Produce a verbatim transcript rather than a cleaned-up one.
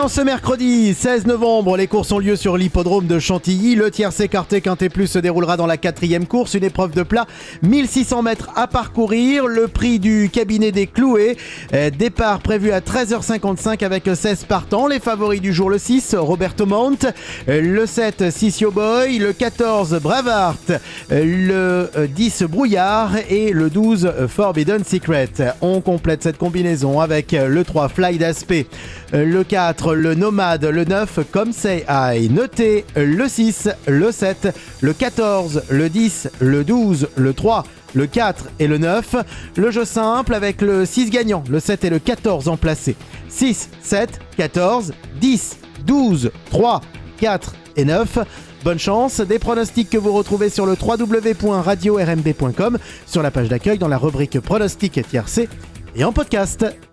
en ce mercredi seize novembre, les courses ont lieu sur l'hippodrome de Chantilly. Le tiercé quarté quinté plus se déroulera dans la quatrième course. Une épreuve de plat, mille six cents mètres à parcourir. Le prix du cabinet des Cloués. Euh, départ prévu à treize heures cinquante-cinq avec seize partants. Les favoris du jour, le six, Roberto Mount. Euh, le sept, Sissio Boy. Le quatorze, Bravart. Euh, le dix, Brouillard. Et le douze, Forbidden Secret. On complète cette combinaison avec le trois, Fly d'Aspect. Le quatre, le Nomade. Le neuf, Come Say I. Notez le six, le sept, le quatorze, le dix, le douze, le trois, le quatre et le neuf. Le jeu simple avec le six gagnant, le sept et le quatorze en placé. six, sept, quatorze, dix, douze, trois, quatre et neuf. Bonne chance, des pronostics que vous retrouvez sur le w w w point radio r m b point com, sur la page d'accueil dans la rubrique pronostics tiercé et en podcast.